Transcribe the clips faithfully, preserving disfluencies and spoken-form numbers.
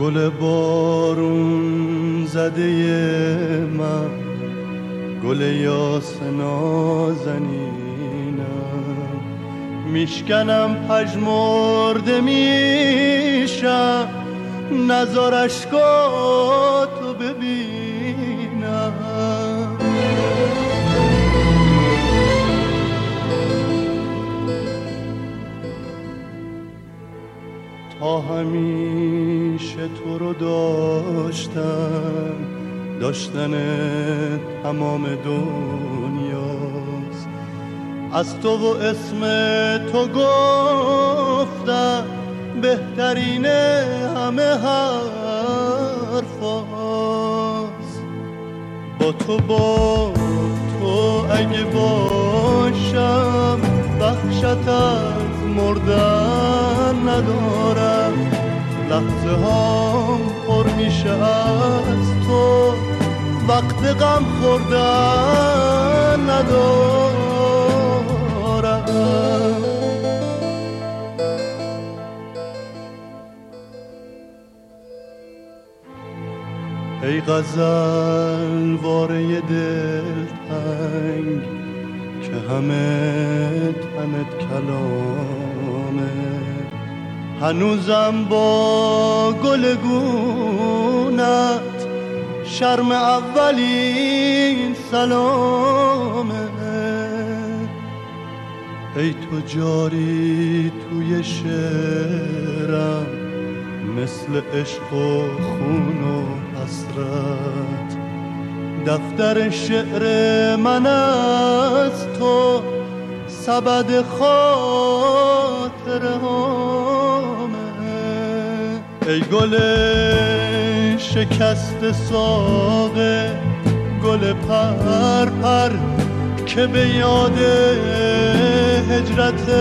گل بارون زده من، گل یاس نازنینم، میشکنم پژمرده میشم، نزار اشکاتو ببینم. تا همیشه تو رو داشتم، داشتن تمام دنیاست. از تو و اسم تو گفتم بهترین همه حرفاست. با تو با تو اگه باشم، وحشت از مردن ندارم. لحظه هام پر میشه از تو، وقت غم خوردن ندارم. ای غزل واره دلتنگ که همه تنت کلامه، هنوزم با گل گونت شرم اولین سلامه. ای تو جاری توی شعرم، مثل عشق و خون و حسرت. دفتر شعر من از تو سبد خاطره هامه. ای گل شکست ساقه، گل پر پر که به یاد هجرت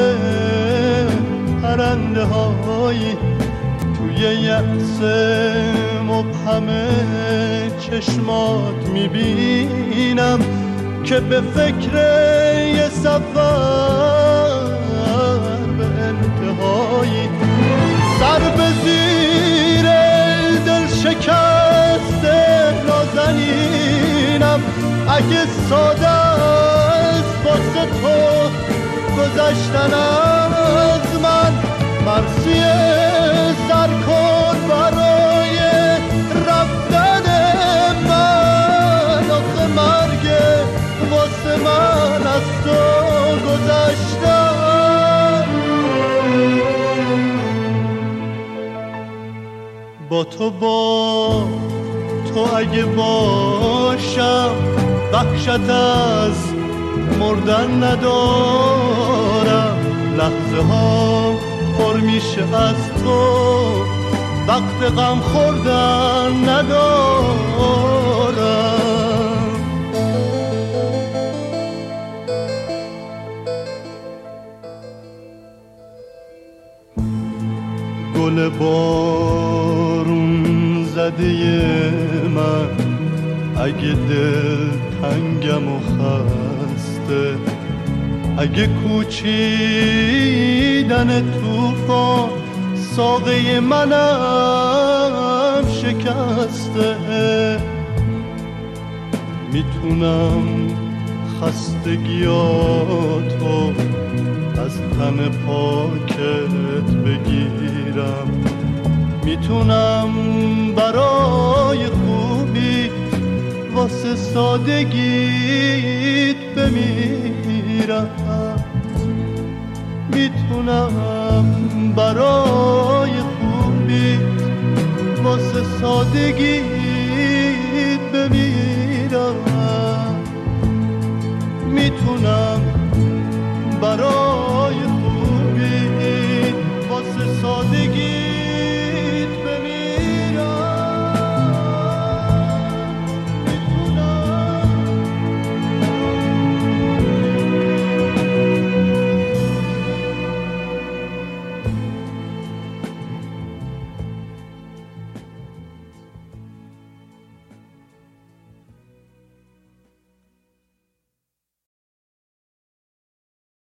پرنده هایی توی یأس مبهم چشمات میبینم، که به فکر یه سفر به انتهایی. سر به زیر دل شکست نازنینم، اگه ساده است واسه تو گذشتن از من. مرثیه سر کن برای رفتن من، آخه مرگ واسه من از تو گذشتن. با تو با تو اگه باشم، وحشت از مردن ندارم. لحظه ها پر میشه از تو، وقت غم خوردن ندارم. گل بارون زده من، اگه دل تنگم و خسته، اگه کوچیدن توفان ساقه منم شکسته، میتونم خستگیاتو از تن پاکت بگیرم، میتونم برای خوبی واسه سادگیت بمیرم، میتونم برای خوبی واسه سادگیت بمیرم، میتونم برای خوبی واسه سادگی